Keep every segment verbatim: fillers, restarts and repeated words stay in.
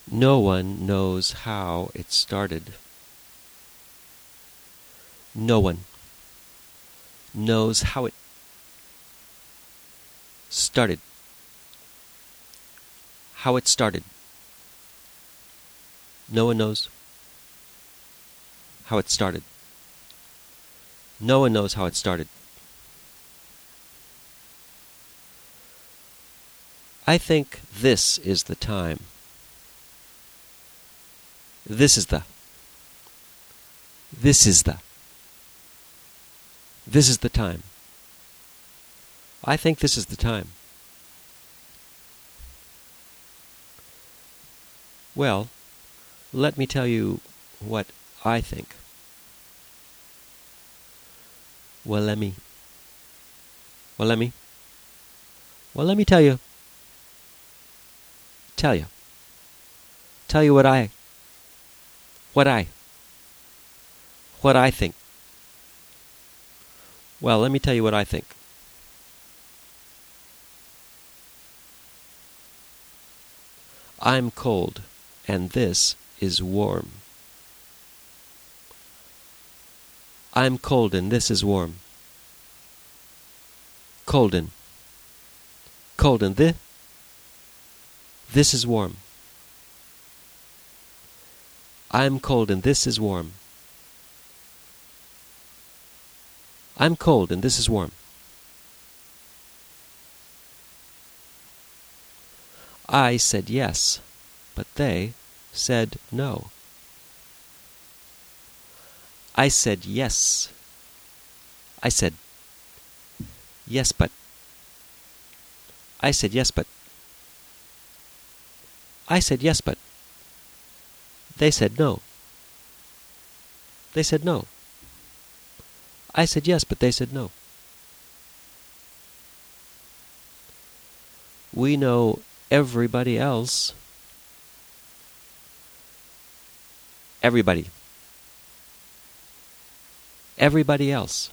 No one knows how it started. No one knows how it started. How it started. No one knows how it started. No one knows how it started. I think this is the time. This is the. This is the. This is the time. I think this is the time. Well, let me tell you what I think. Well, let me. Well, let me. Well, let me tell you. Tell you. Tell you what I. What I. What I think. Well, let me tell you what I think. I'm cold, and this is warm. I'm cold, and this is warm. Cold and. Cold and this. This is warm. I'm cold, and this is warm. I'm cold, and this is warm. I said yes, but they said no. I said yes. I said yes, but. I said yes, but. I said yes, but. They said no. They said no. I said yes, but they said no. We know everybody else. Everybody. Everybody else.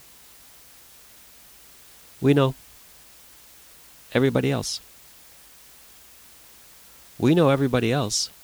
We know everybody else. We know everybody else.